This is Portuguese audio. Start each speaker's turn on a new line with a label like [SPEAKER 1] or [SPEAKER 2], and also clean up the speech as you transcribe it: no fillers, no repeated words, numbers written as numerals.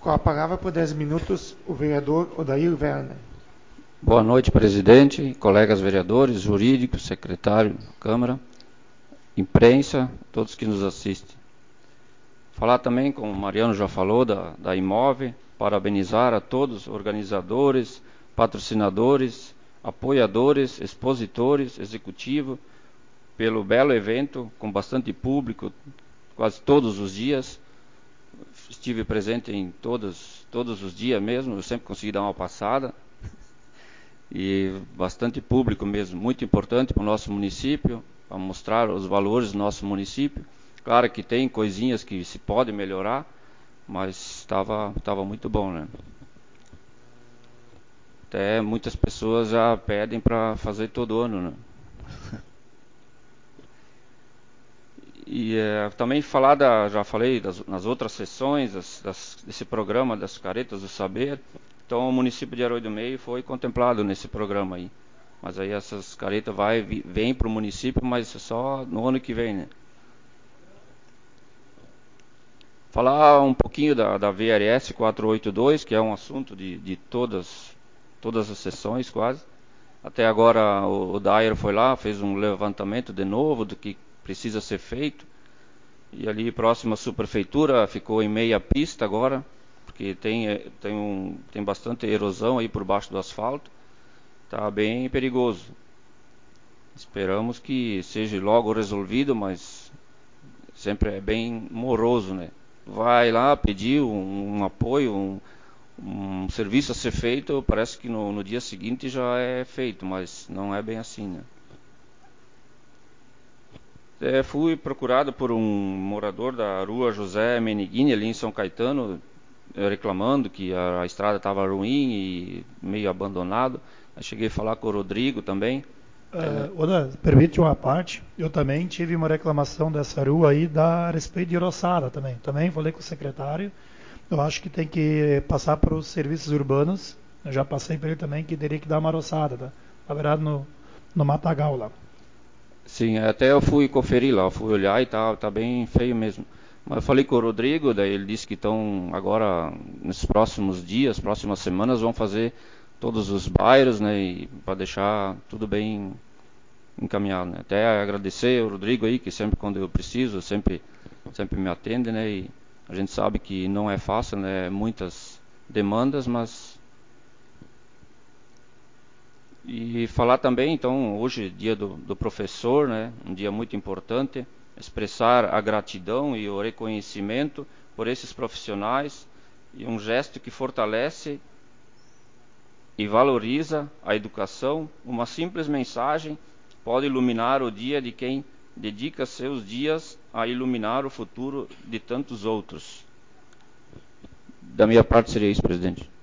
[SPEAKER 1] Com a palavra por 10 minutos, o vereador Odair Werner.
[SPEAKER 2] Boa noite, presidente, colegas vereadores, jurídicos, secretário da Câmara, imprensa, todos que nos assistem. Falar também, como o Mariano já falou, da Imove, parabenizar a todos, organizadores, patrocinadores, apoiadores, expositores, executivo, pelo belo evento, com bastante público, quase todos os dias. Estive presente em todos os dias mesmo, eu sempre consegui dar uma passada. E bastante público mesmo, muito importante para o nosso município, para mostrar os valores do nosso município. Claro que tem coisinhas que se pode melhorar, mas estava muito bom, né? Até muitas pessoas já pedem para fazer todo ano, né? E também falar já falei nas outras sessões desse programa das Caretas do Saber. Então o município de Arroio do Meio foi contemplado nesse programa aí. Mas aí essas caretas vêm para o município, mas só no ano que vem, né? Falar um pouquinho da VRS 482, que é um assunto de todas as sessões quase. Até agora o Dair foi lá, fez um levantamento de novo do que precisa ser feito. E ali próximo à subprefeitura ficou em meia pista agora, porque tem bastante erosão aí por baixo do asfalto. Está bem perigoso. Esperamos que seja logo resolvido, mas sempre é bem moroso, né? Vai lá pedir um apoio, um serviço a ser feito, parece que no dia seguinte já é feito, mas não é bem assim, né? Fui procurado por um morador da rua José Meneghini, ali em São Caetano, reclamando que a estrada estava ruim e meio abandonado. Aí cheguei a falar com o Rodrigo também.
[SPEAKER 3] Oda, permite uma parte, eu também tive uma reclamação dessa rua aí a respeito de roçada também. Também falei com o secretário, eu acho que tem que passar para os serviços urbanos, eu já passei para ele também que teria que dar uma roçada, tá? Na verdade no Matagal lá.
[SPEAKER 2] Sim, até eu fui conferir lá, fui olhar e tá bem feio mesmo. Mas eu falei com o Rodrigo, daí ele disse que estão agora, nesses próximos dias, próximas semanas, vão fazer todos os bairros, né, para deixar tudo bem encaminhado, né. Até agradecer ao Rodrigo aí, que sempre quando eu preciso, sempre me atende, né, e a gente sabe que não é fácil, né, muitas demandas, mas... E falar também, então, hoje, dia do professor, né, um dia muito importante, expressar a gratidão e o reconhecimento por esses profissionais, e um gesto que fortalece e valoriza a educação. Uma simples mensagem pode iluminar o dia de quem dedica seus dias a iluminar o futuro de tantos outros. Da minha parte seria isso, presidente.